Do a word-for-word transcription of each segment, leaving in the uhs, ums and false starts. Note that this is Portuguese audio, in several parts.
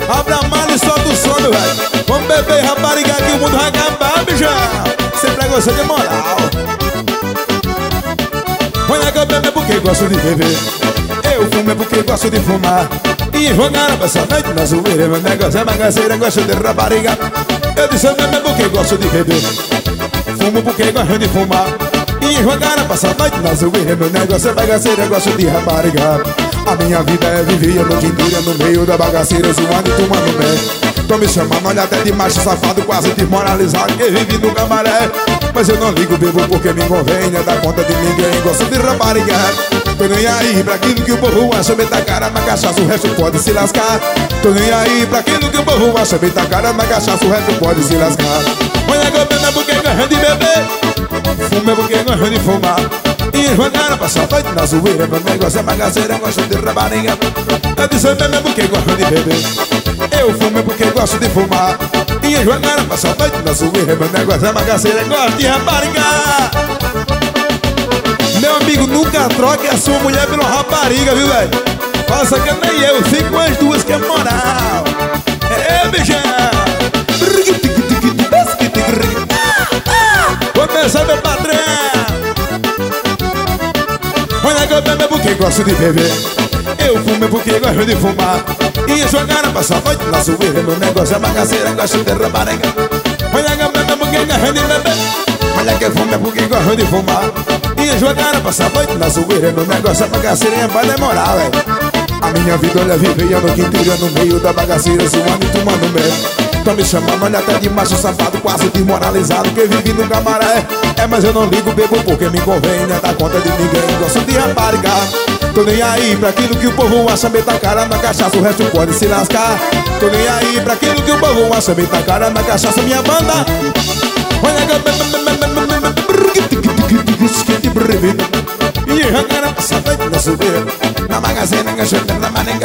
Abre a mala e solta o som, meu velho. Vamos beber e rapariga que o mundo vai acabar, bichão. Sempre é gostando de moral. Olha que eu bebo é porque gosto de beber. Eu fumo é porque gosto de fumar. E jogar essa noite na zoeira. Meu negócio é bagaceira, gosto de rapariga. Eu disse eu bebo é porque gosto de beber. Fumo porque gosto de fumar. E jogar essa noite na zoeira. Meu negócio é bagaceira, gosto de rapariga. A minha vida é viver a noite inteira no meio da bagaceira, zoando e tomando mé. Tô me chamando, olha até de macho safado, quase desmoralizado, que vive no camaré. Mas eu não ligo, bebo porque me convém, não dá conta de ninguém, gosto de rapariga. Tô nem aí pra aquilo que o povo acha, me tá cara na cachaça, o resto pode se lascar. Tô nem aí pra aquilo que o povo acha, me tá cara na cachaça, o resto pode se lascar. Olha que eu bebo é porque gosto de beber. Fumo é porque gosto de fumar. E jogar passa a noite na zoeira. Meu negócio é bagaceira, gosto de rapariga. Eu disse eu bebo é porque gosto de beber. Eu fumo é porque gosto de fumar. E jogar passa a noite na zoeira. Meu negócio é bagaceira, gosto de rapariga. Meu amigo, nunca troque a sua mulher pela rapariga, viu, velho? Faça que nem eu, fico com as duas que é moral. É, bichão. Começa, meu patrão. Olha que eu bebo é porque gosto de beber. Eu fumo é porque gosto de fumar. E jogar a passar a noite na zoeira. Meu negócio é bagaceira, gosto de rapariga. Olha que eu bebo é porque gosto de beber. Olha que eu fumo é porque gosto de fumar. E jogar a passar a noite na zoeira. Meu negócio é bagaceira e vai demorar, velho. A minha vida, olha, vive a noite inteira no meio da bagaceira, zoando e tomando mel. Tô me chamando, olha até de macho safado, quase desmoralizado, que vive no camaré. É, mas eu não ligo, bebo porque me convém, não dá conta de ninguém, gosto de rapariga. Tô nem aí pra aquilo que o povo acha, me tá cara na cachaça, o resto pode se lascar. Tô nem aí pra aquilo que o povo acha, me tá cara na cachaça, minha banda. Olha que eu e arrancaram essa noite na zoeira. Na magazina, enganchando na marenga.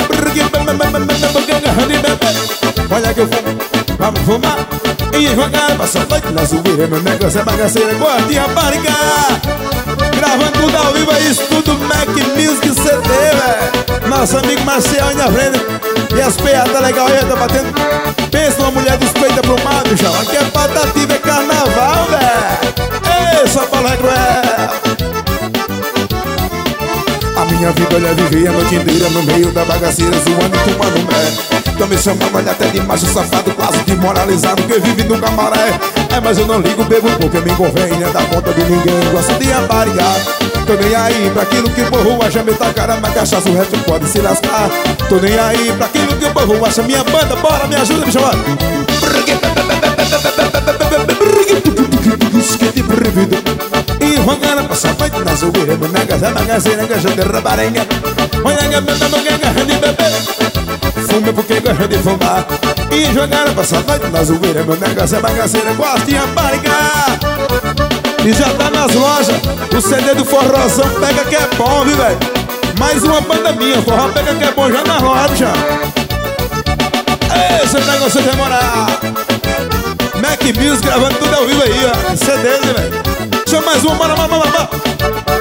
Olha que eu fumo, vamos fumar. E jogar passa a noite na zoeira. Meu negócio é bagaceira, gosto de rapariga. Gravando tudo ao vivo, é isso tudo Mac Music C D, velho. Nosso amigo Marcel aí na frente. E as peadas legal aí, tá batendo. Pensa numa mulher despeita pro mar, bichão. Aqui é patativa, é carnaval, velho. Ei, São Paulo é cruel. A minha vida, olha, viver a noite inteira no meio da bagaceira, zoando e tomando mé. Tô me chamando, olha até de macho safado, quase desmoralizado, que vive no camaré. É, mas eu não ligo, bebo porque me convém, não dá conta de ninguém, gosto de rapariga. Tô nem aí pra aquilo que o povo acha, me tá cara na cachaça, o resto pode se lascar. Tô nem aí pra aquilo que o povo acha, minha banda, bora, me ajuda, me chamar. E rogando passa a noite na zoeira. Meu negócio é bagaceira, gosto de rapariga. Olha que eu bebo porque gosto de beber. Fumo porque gosto de fumar. E jogar passa a noite na zoeira. Meu negócio é bagaceira, gosto de rapariga. E já tá nas lojas o C D do Forrozão, pega que é bom, viu, velho? Mais uma banda minha, forró pega que é bom já nas lojas, já. Esse negócio de demorar. Mac Music gravando tudo ao vivo aí, ó. C D, né, velho? Chama mais uma, bora, bora, bora, bora.